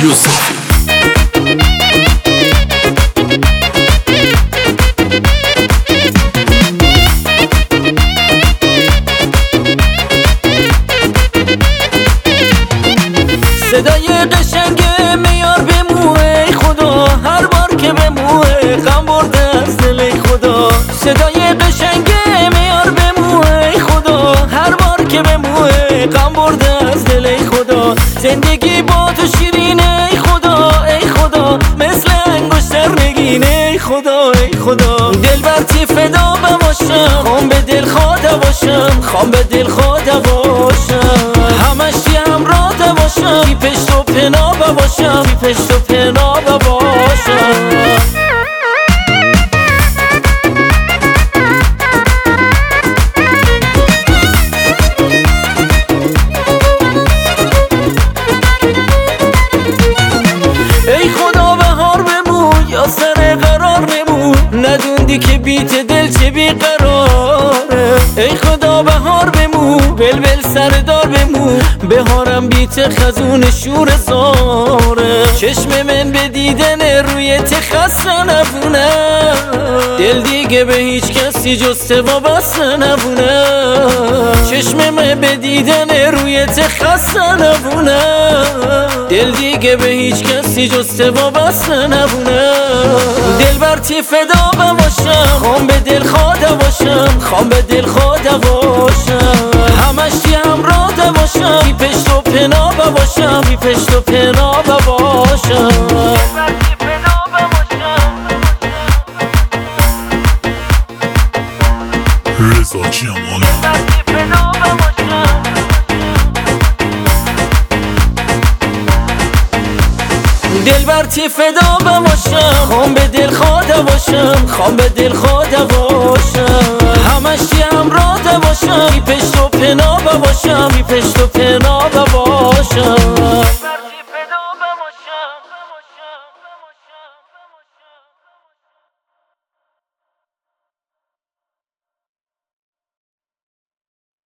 یوسفی. صدای قشنگ میار بمو ای خدا، هر بار که بمو غم برده از دل ای خدا. صدای قشنگ میار بمو ای خدا، هر بار که بمو غم برده از دل ای خدا. زندگی با تو شیرینه ای خدا، ای خدا، مثل انگشتر نگینه ای خدا، ای خدا. دل برتی فدا باشم، خوام به دل خدا باشم، خوام به دل خدا باشم. همش همراه باشم، بی پشت و پنا باشم، بی پشت و پنا باشم. ای خدا بهار بمو یا سر قرار نمو، ندوندی که بیت دل چه بیقراره. ای خدا بهار بمو بلبل سردار بمو، بهارم بیت خزون شور زاره. چشم من به دیدن روی خسته نبونه، دل دیگه به هیچ کسی جز وابسته نبونه. چشم من به دیدن روی خسته نبونه، دل دیگه به هیچ کسی جز وابسته نبونه. دل برتی فدا باشم، خوام به دل خدا باشم، خوام به دل خدا باشم. همش همراه باشم، بی پشت و پنا باشم، بی پشت و پنا باشم. رضا جمالی. دل برتی فدا باشم، خوام به دل خدا باشم، خوام به دل خدا باشم. همش همراه باشم، بی پشت و پنا باشم، بی پشت و پنا